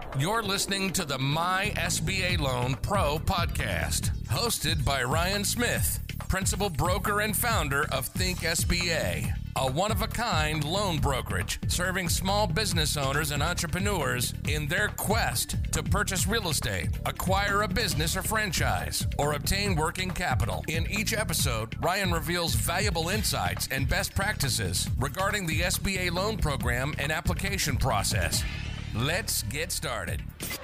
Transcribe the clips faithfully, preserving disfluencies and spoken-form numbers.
You're listening to the My S B A Loan Pro podcast, hosted by Ryan Smith, principal broker and founder of Think S B A, a one-of-a-kind loan brokerage serving small business owners and entrepreneurs in their quest to purchase real estate, acquire a business or franchise, or obtain working capital. In each episode, Ryan reveals valuable insights and best practices regarding the S B A loan program and application process. Let's get started.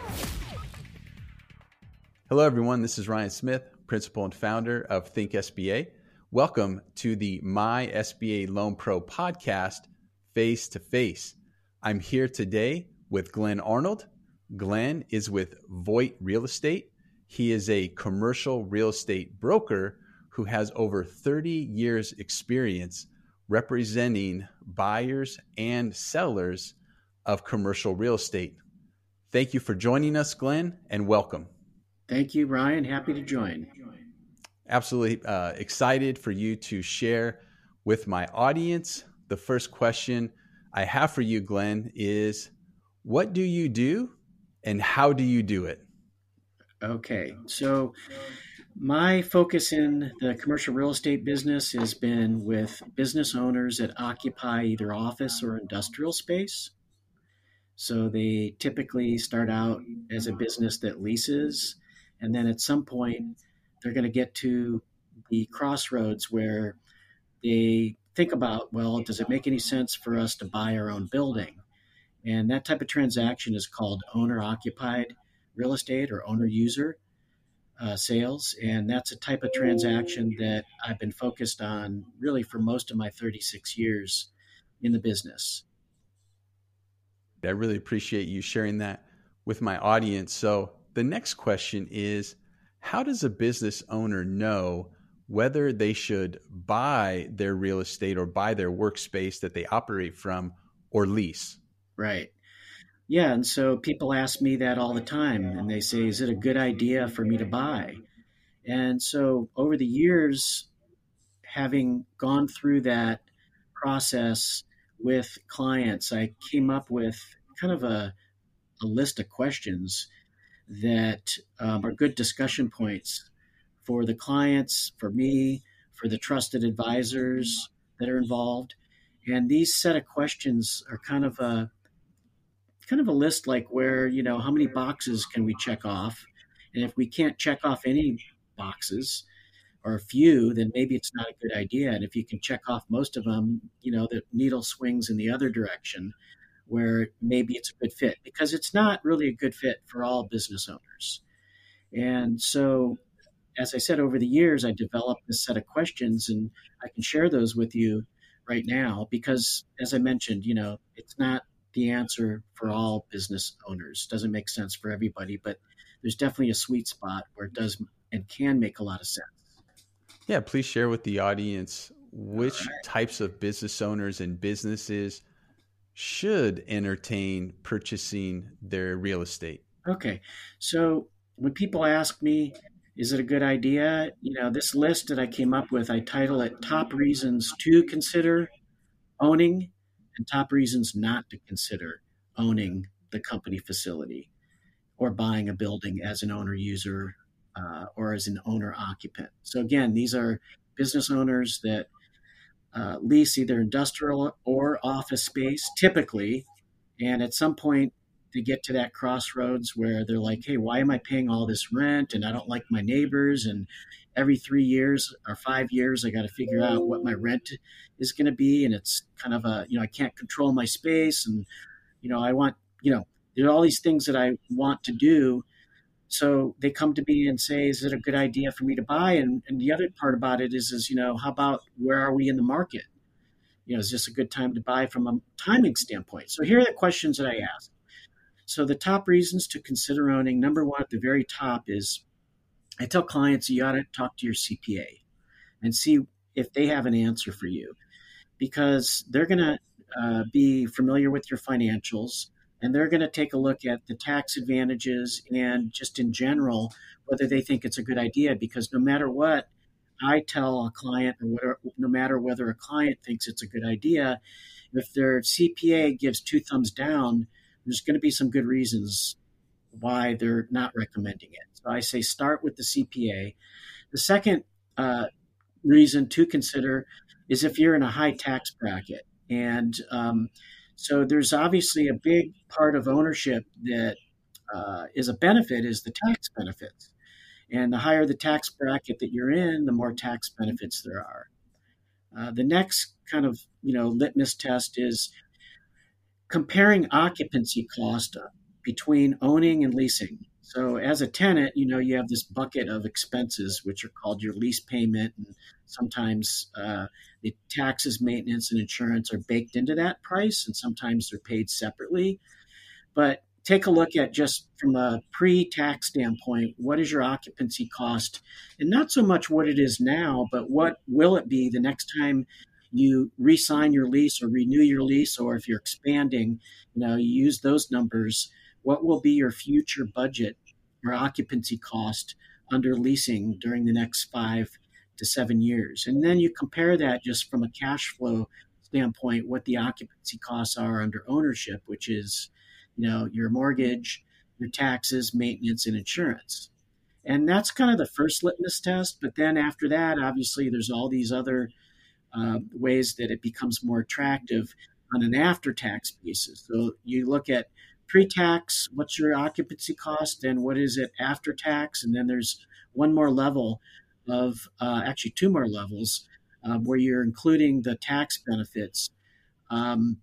Hello, everyone. This is Ryan Smith, principal and founder of Think S B A. Welcome to the My S B A Loan Pro podcast, Face to Face. I'm here today with Glenn Arnold. Glenn is with Voigt Real Estate. He is a commercial real estate broker who has over thirty years experience representing buyers and sellers of commercial real estate. Thank you for joining us, Glenn, and welcome. Thank you, Ryan. Happy to join. Absolutely uh, excited for you to share with my audience. The first question I have for you, Glenn, is what do you do and how do you do it? Okay, so my focus in the commercial real estate business has been with business owners that occupy either office or industrial space. So they typically start out as a business that leases, and then at some point they're going to get to the crossroads where they think about, well, does it make any sense for us to buy our own building? And that type of transaction is called owner-occupied real estate or owner-user uh, sales. And that's a type of transaction that I've been focused on really for most of my thirty-six years in the business. I really appreciate you sharing that with my audience. So the next question is, how does a business owner know whether they should buy their real estate or buy their workspace that they operate from or lease? Right. Yeah. And so people ask me that all the time, and they say, is it a good idea for me to buy? And so over the years, having gone through that process with clients, I came up with kind of a, a list of questions that um, are good discussion points for the clients, for me, for the trusted advisors that are involved. And these set of questions are kind of a kind of a list like where, you know, how many boxes can we check off? And if we can't check off any boxes, or a few, then maybe it's not a good idea. And if you can check off most of them, you know, the needle swings in the other direction where maybe it's a good fit, because it's not really a good fit for all business owners. And so, as I said, over the years, I developed this set of questions, and I can share those with you right now because, as I mentioned, you know, it's not the answer for all business owners. It doesn't make sense for everybody, but there's definitely a sweet spot where it does and can make a lot of sense. Yeah, please share with the audience which right. types of business owners and businesses should entertain purchasing their real estate. Okay. So when people ask me, is it a good idea? You know, this list that I came up with, I title it Top Reasons to Consider Owning and Top Reasons Not to Consider Owning the company facility or buying a building as an owner user Uh, or as an owner occupant. So again, these are business owners that uh, lease either industrial or office space typically. And at some point they get to that crossroads where they're like, hey, why am I paying all this rent? And I don't like my neighbors. And every three years or five years, I got to figure out what my rent is going to be. And it's kind of a, you know, I can't control my space. And, you know, I want, you know, there are all these things that I want to do. So they come to me and say, is it a good idea for me to buy? And, and the other part about it is, is, you know, how about where are we in the market? You know, is this a good time to buy from a timing standpoint? So here are the questions that I ask. So the top reasons to consider owning, number one at the very top is I tell clients you ought to talk to your C P A and see if they have an answer for you, because they're going to uh, be familiar with your financials. And they're going to take a look at the tax advantages and just in general, whether they think it's a good idea. Because no matter what I tell a client, or whatever, no matter whether a client thinks it's a good idea, if their C P A gives two thumbs down, there's going to be some good reasons why they're not recommending it. So I say start with the C P A. The second uh, reason to consider is if you're in a high tax bracket. And um, so there's obviously a big part of ownership that uh, is a benefit is the tax benefits. And the higher the tax bracket that you're in, the more tax benefits there are. Uh, the next kind of, you know, litmus test is comparing occupancy cost between owning and leasing. So as a tenant, you know, you have this bucket of expenses, which are called your lease payment. And sometimes uh, the taxes, maintenance, and insurance are baked into that price, and sometimes they're paid separately. But take a look at just from a pre-tax standpoint, what is your occupancy cost? And not so much what it is now, but what will it be the next time you re-sign your lease or renew your lease, or if you're expanding, you know, you use those numbers. What will be your future budget or occupancy cost under leasing during the next five to seven years? And then you compare that just from a cash flow standpoint, what the occupancy costs are under ownership, which is, you know, your mortgage, your taxes, maintenance, and insurance. And that's kind of the first litmus test. But then after that, obviously, there's all these other uh, ways that it becomes more attractive on an after-tax basis. So you look at pre-tax, what's your occupancy cost, and what is it after tax? And then there's one more level of, uh, actually two more levels, uh, where you're including the tax benefits. Um,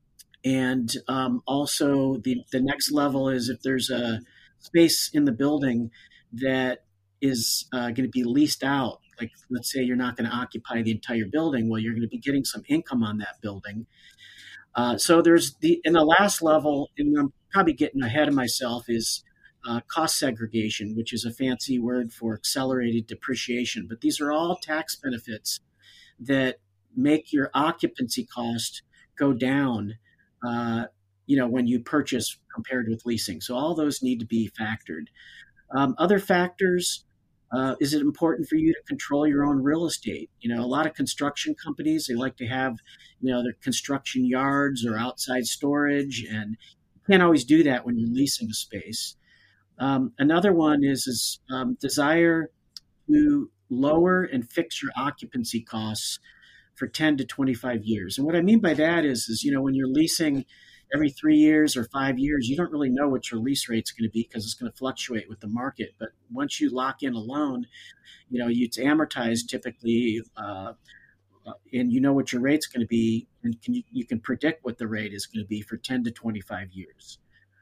and um, also the, the next level is if there's a space in the building that is uh, going to be leased out. Like, let's say you're not going to occupy the entire building. Well, you're going to be getting some income on that building. Uh, so there's the, in the last level, and I'm probably getting ahead of myself, is uh, cost segregation, which is a fancy word for accelerated depreciation. But these are all tax benefits that make your occupancy cost go down, uh, you know, when you purchase compared with leasing. So all those need to be factored. Um, other factors. Uh, is it important for you to control your own real estate? You know, a lot of construction companies, they like to have, you know, their construction yards or outside storage, and you can't always do that when you're leasing a space. Um, another one is, is um, desire to lower and fix your occupancy costs for ten to twenty-five years. And what I mean by that is, is, you know, when you're leasing every three years or five years, you don't really know what your lease rate's going to be because it's going to fluctuate with the market. But once you lock in a loan, you know, it's amortized typically, uh, and you know what your rate's going to be, and can you, you can predict what the rate is going to be for ten to twenty-five years.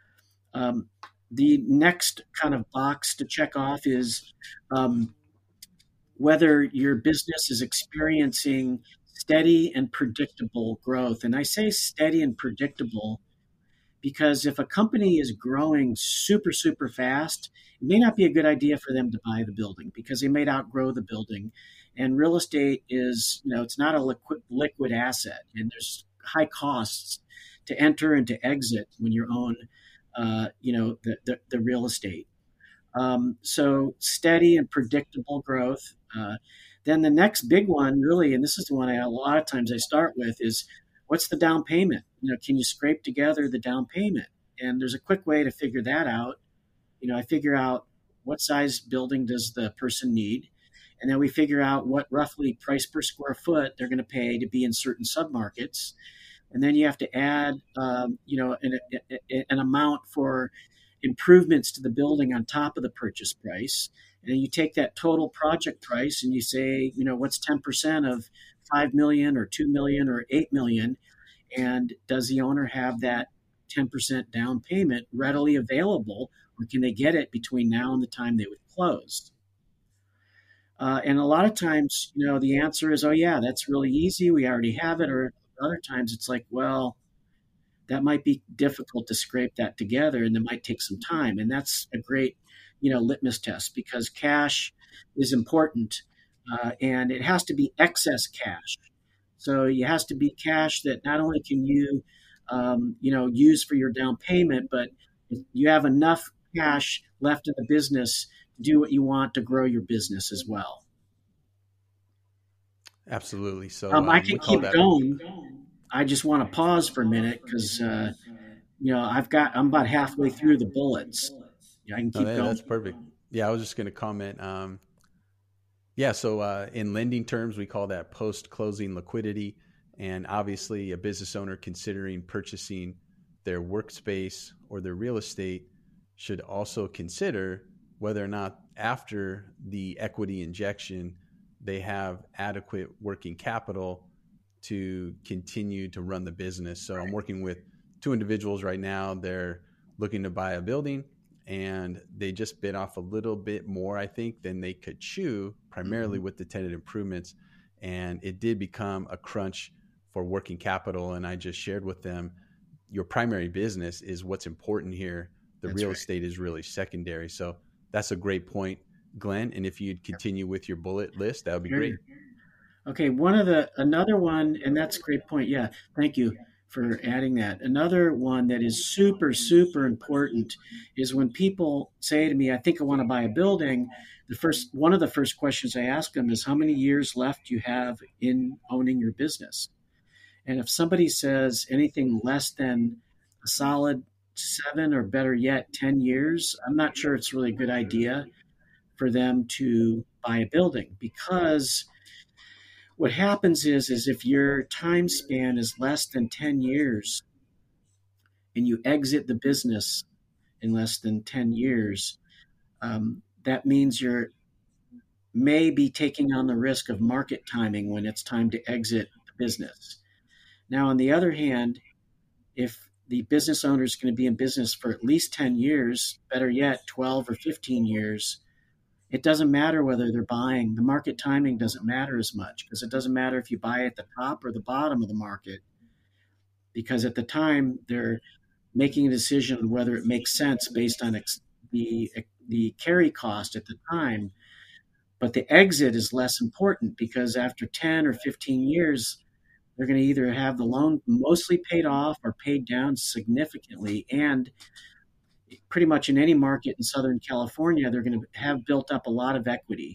Um, the next kind of box to check off is um, whether your business is experiencing steady and predictable growth. And I say steady and predictable because if a company is growing super, super fast, it may not be a good idea for them to buy the building because they may outgrow the building. And real estate is, you know, it's not a liquid, liquid asset, and there's high costs to enter and to exit when you own, uh, you know, the, the, the real estate. Um, so steady and predictable growth. Uh, Then the next big one, really, and this is the one I, a lot of times I start with, is what's the down payment? You know, can you scrape together the down payment? And there's a quick way to figure that out. You know, I figure out what size building does the person need, and then we figure out what roughly price per square foot they're going to pay to be in certain submarkets, and then you have to add, um, you know, an, an amount for improvements to the building on top of the purchase price. And you take that total project price and you say, you know, what's ten percent of five million or two million or eight million? And does the owner have that ten percent down payment readily available, or can they get it between now and the time they would close? Uh, and a lot of times, you know, the answer is, oh, yeah, that's really easy. We already have it. Or other times it's like, well, that might be difficult to scrape that together and it might take some time. And that's a great, you know, litmus test because cash is important uh, and it has to be excess cash. So it has to be cash that not only can you, um, you know, use for your down payment, but you have enough cash left in the business to do what you want to grow your business as well. Absolutely. So um, um, I can keep that- going. I just want to pause for a minute because, uh, you know, I've got, I'm about halfway through the bullets. I can No, keep that, going. that's perfect. Yeah, I was just going to comment. Um, yeah, so uh, in lending terms, we call that post-closing liquidity. And obviously, a business owner considering purchasing their workspace or their real estate should also consider whether or not after the equity injection, they have adequate working capital to continue to run the business. So I'm working with two individuals right now. They're looking to buy a building and they just bit off a little bit more, I think, than they could chew, primarily mm-hmm. with the tenant improvements. And it did become a crunch for working capital. And I just shared with them, your primary business is what's important here. The that's real right. estate is really secondary. So that's a great point, Glenn. And if you'd continue with your bullet list, that would be great. Okay. One of the, another one, and that's a great point. Yeah. Thank you for adding that. Another one that is super, super important is when people say to me, I think I want to buy a building. The first, one of the first questions I ask them is how many years left you have in owning your business? And if somebody says anything less than a solid seven or better yet, ten years, I'm not sure it's really a good idea for them to buy a building, because what happens is, is if your time span is less than ten years and you exit the business in less than ten years, um, that means you're may be taking on the risk of market timing when it's time to exit the business. Now, on the other hand, if the business owner is going to be in business for at least ten years, better yet, twelve or fifteen years, it doesn't matter whether they're buying. The market timing doesn't matter as much, because it doesn't matter if you buy at the top or the bottom of the market, because at the time they're making a decision whether it makes sense based on ex- the the carry cost at the time. But the exit is less important, because after ten or fifteen years, they're going to either have the loan mostly paid off or paid down significantly. And pretty much in any market in Southern California, they're going to have built up a lot of equity.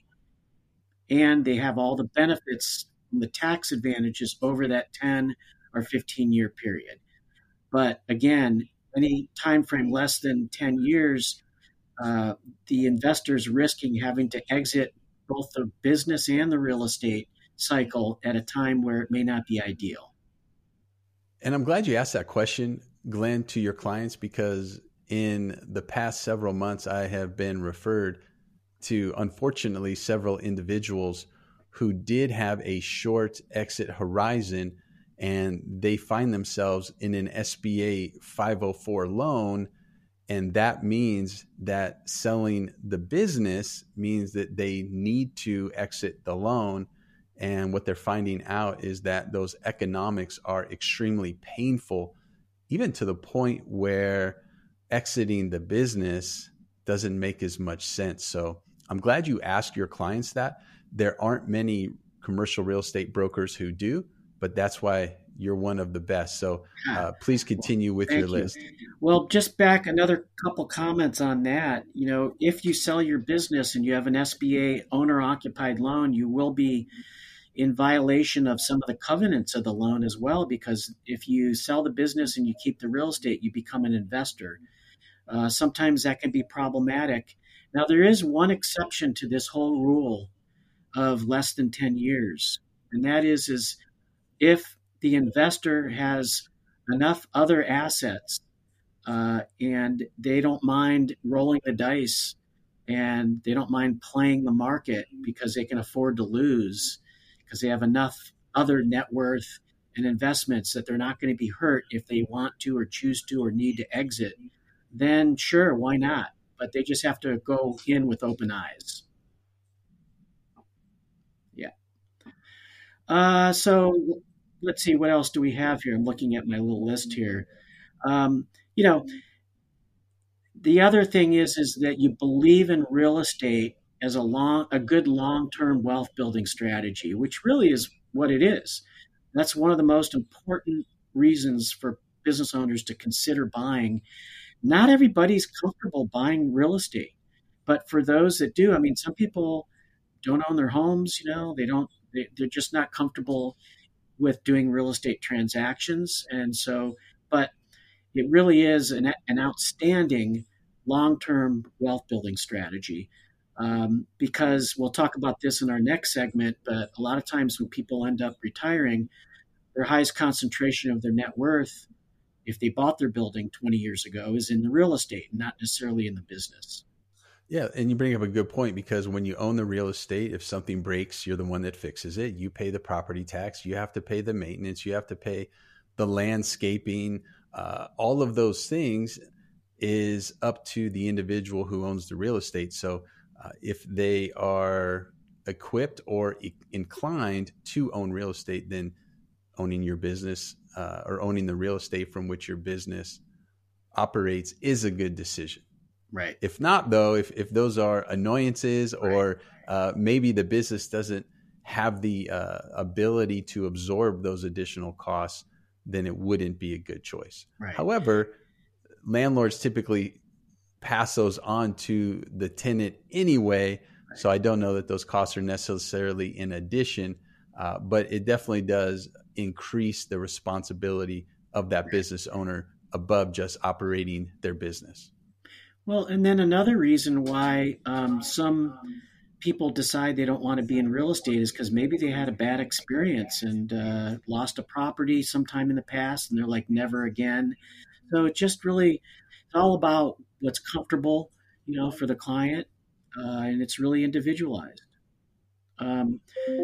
And they have all the benefits and the tax advantages over that ten or fifteen year period. But again, any time frame less than ten years, uh, the investor's risking having to exit both the business and the real estate cycle at a time where it may not be ideal. And I'm glad you asked that question, Glenn, to your clients, because in the past several months, I have been referred to, unfortunately, several individuals who did have a short exit horizon, and they find themselves in an S B A five oh four loan. And that means that selling the business means that they need to exit the loan. And what they're finding out is that those economics are extremely painful, even to the point where exiting the business doesn't make as much sense. So I'm glad you asked your clients that. There aren't many commercial real estate brokers who do, but that's why you're one of the best. So uh, please continue with Thank your you. list. Well, just back another couple comments on that. You know, if you sell your business and you have an S B A owner-occupied loan, you will be in violation of some of the covenants of the loan as well, because if you sell the business and you keep the real estate, you become an investor. Uh, sometimes that can be problematic. Now, there is one exception to this whole rule of less than ten years, and that is, is if the investor has enough other assets uh, and they don't mind rolling the dice and they don't mind playing the market because they can afford to lose, because they have enough other net worth and investments that they're not going to be hurt if they want to or choose to or need to exit, then sure, why not? But they just have to go in with open eyes. Yeah. Uh, so let's see, what else do we have here? I'm looking at my little list here. Um, you know, the other thing is, is that you believe in real estate as a long, a good long-term wealth building strategy, which really is what it is. That's one of the most important reasons for business owners to consider buying. Not everybody's comfortable buying real estate, but for those that do, I mean, some people don't own their homes, you know, they don't, they, they're just not comfortable with doing real estate transactions. And so, but it really is an, an outstanding long-term wealth building strategy. Um, because we'll talk about this in our next segment, but a lot of times when people end up retiring, their highest concentration of their net worth, if they bought their building twenty years ago, is in the real estate, not necessarily in the business. Yeah, and you bring up a good point, because when you own the real estate, if something breaks, you're the one that fixes it. You pay the property tax, you have to pay the maintenance, you have to pay the landscaping, uh, all of those things is up to the individual who owns the real estate. So uh, if they are equipped or e- inclined to own real estate, then owning your business uh, or owning the real estate from which your business operates is a good decision. Right. If not, though, if, if those are annoyances, or uh, maybe the business doesn't have the uh, ability to absorb those additional costs, then it wouldn't be a good choice. Right. However, landlords typically pass those on to the tenant anyway. Right. So I don't know that those costs are necessarily in addition, uh, but it definitely does increase the responsibility of that right. business owner above just operating their business. Well, and then another reason why um, some people decide they don't want to be in real estate is because maybe they had a bad experience and uh, lost a property sometime in the past, and they're like, never again. So it just really, it's all about what's comfortable, you know, for the client, uh, and it's really individualized. Um,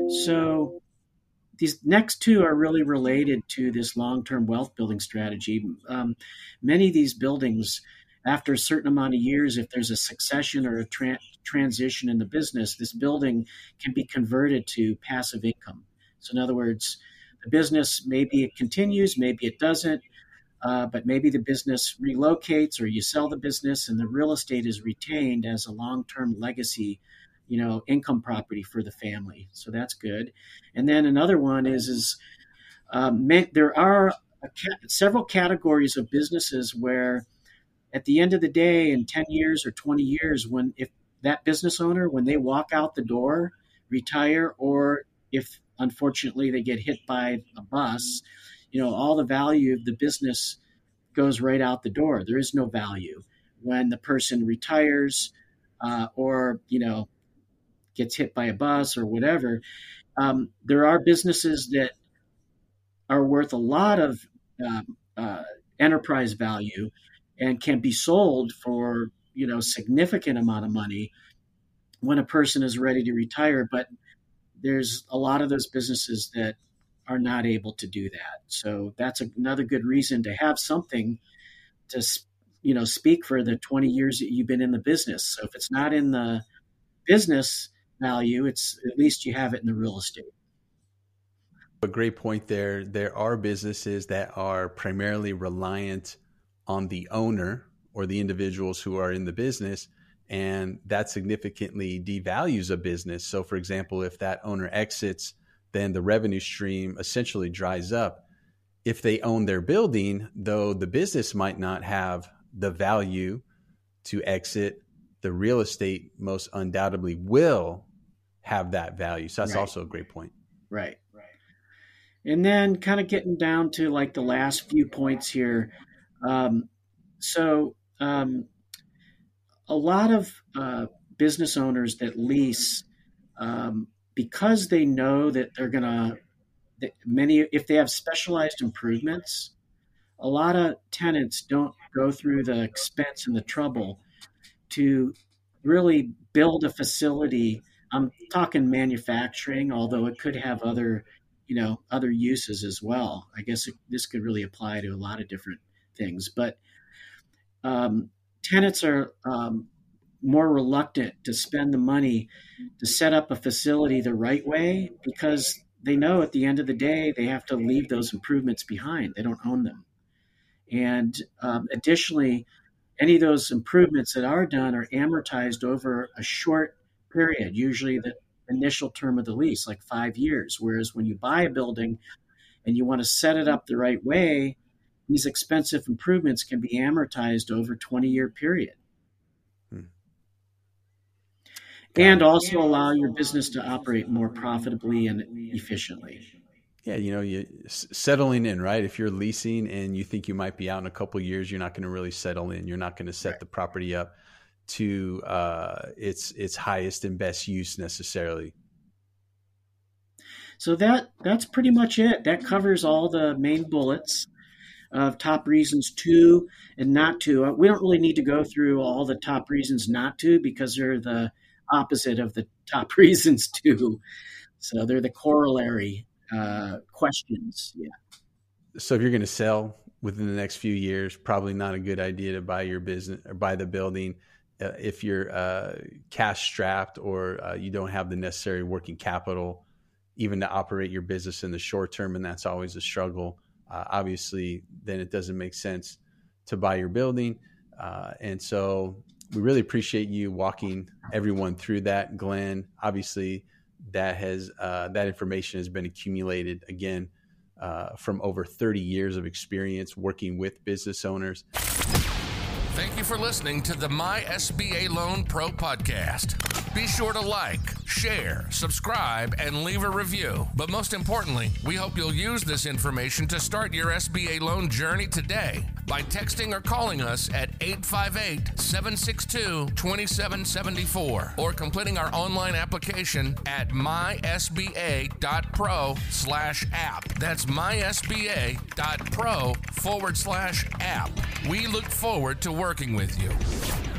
so these next two are really related to this long-term wealth building strategy. Um, many of these buildings, after a certain amount of years, if there's a succession or a tra- transition in the business, this building can be converted to passive income. So in other words, the business, maybe it continues, maybe it doesn't, uh, but maybe the business relocates or you sell the business and the real estate is retained as a long-term legacy, you know, income property for the family. So that's good. And then another one is, is um, there are a ca- several categories of businesses where at the end of the day, in ten years or twenty years, when if that business owner, when they walk out the door, retire, or if unfortunately they get hit by a bus, you know, all the value of the business goes right out the door. There is no value when the person retires uh, or, you know, gets hit by a bus or whatever. Um, there are businesses that are worth a lot of uh, uh, enterprise value and can be sold for, you know, significant amount of money when a person is ready to retire. But there's a lot of those businesses that are not able to do that. So that's another good reason to have something to, you know, speak for the twenty years that you've been in the business. So if it's not in the business value, it's at least you have it in the real estate. A great point there. There are businesses that are primarily reliant on the owner or the individuals who are in the business, and that significantly devalues a business. So for example, if that owner exits, then the revenue stream essentially dries up. If they own their building, though the business might not have the value to exit, the real estate most undoubtedly will have that value. So that's right. Also a great point. Right. Right. And then kind of getting down to like the last few points here. Um, so um, a lot of uh, business owners that lease, um, because they know that they're going to, many, if they have specialized improvements, a lot of tenants don't go through the expense and the trouble to really build a facility. I'm talking manufacturing, although it could have other, you know, other uses as well. I guess it, this could really apply to a lot of different things, but um, tenants are um, more reluctant to spend the money to set up a facility the right way because they know at the end of the day they have to leave those improvements behind. They don't own them. And um, additionally, any of those improvements that are done are amortized over a short period, usually the initial term of the lease, like five years. Whereas when you buy a building and you want to set it up the right way, these expensive improvements can be amortized over a twenty-year period. Hmm. And also allow your business to operate more profitably and efficiently. Yeah, you know, you settling in, right? If you're leasing and you think you might be out in a couple of years, you're not going to really settle in. You're not going to set right. the property up to uh, its its highest and best use necessarily. So that that's pretty much it. That covers all the main bullets of top reasons to and not to. We don't really need to go through all the top reasons not to, because they're the opposite of the top reasons to. So they're the corollary uh, questions. Yeah. So if you're going to sell within the next few years, probably not a good idea to buy your business or buy the building. Uh, if you're uh, cash strapped or uh, you don't have the necessary working capital, even to operate your business in the short term, and that's always a struggle. Uh, obviously, then it doesn't make sense to buy your building. Uh, and so we really appreciate you walking everyone through that, Glenn. Obviously, that has uh, that information has been accumulated again uh, from over thirty years of experience working with business owners. Thank you for listening to the My S B A Loan Pro podcast. Be sure to like, share, subscribe, and leave a review. But most importantly, we hope you'll use this information to start your S B A loan journey today by texting or calling us at eight five eight, seven six two, two seven seven four or completing our online application at mysba.pro slash app. That's mysba.pro forward slash app. We look forward to working with you.